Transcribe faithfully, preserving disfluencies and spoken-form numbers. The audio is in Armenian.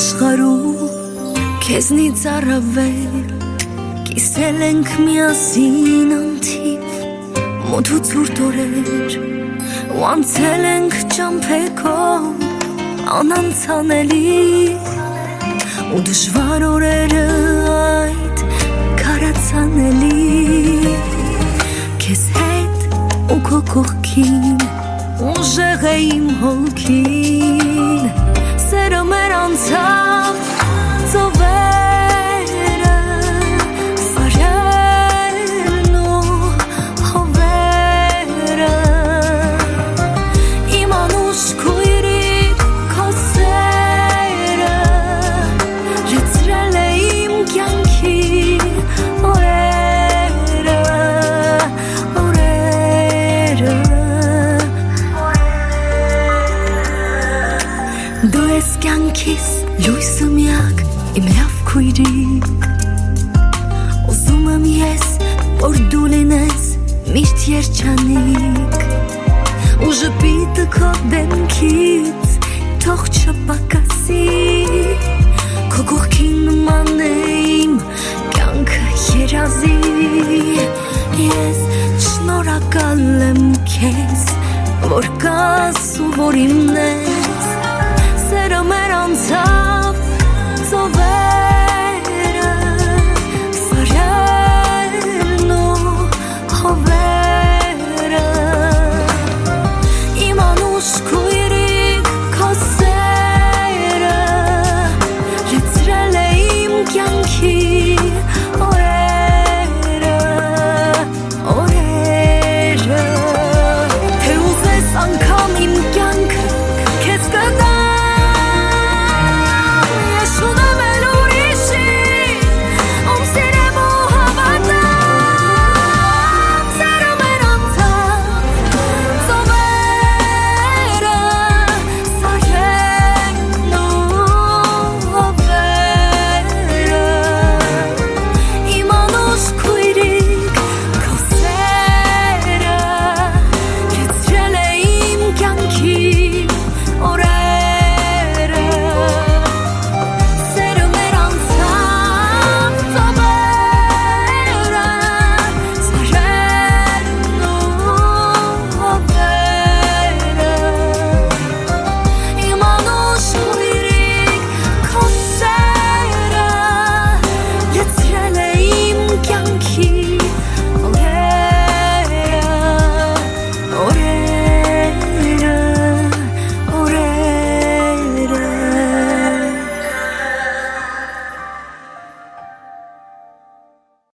աշխարհում քեզնից առավել կիսել ենք միասին անթիվ մոտ ու ցուրտ օրեր ու անցել ենք ճամփեքով անանցանելի ու դժվար օրերը այդ կարացանելի քեզ հետ ու քո կողքին ուժեղ է իմ հոգին սերը մեր անցավ ծովերը սարերն ու հովերը իմ անուշ քույրիկ քո սերը լցրել է իմ կյանքի օրերը օրերը դու ես կյանքիս լույսը միակ իմ լավ քույրիկ ուզում եմ ես որ դու լինես միշտ երջանիկ ու ժպիտը քո դեմքից թող չպակասի քո կողքին նման է իմ կյանքը երազի ես շնորհակալ եմ քեզ որ կաս ու որ իմն ես սերը մեր անցավ ծովերը սարերն ու հովերը իմ անուշ քույրիկ քո սերը լցրել է իմ կյանքի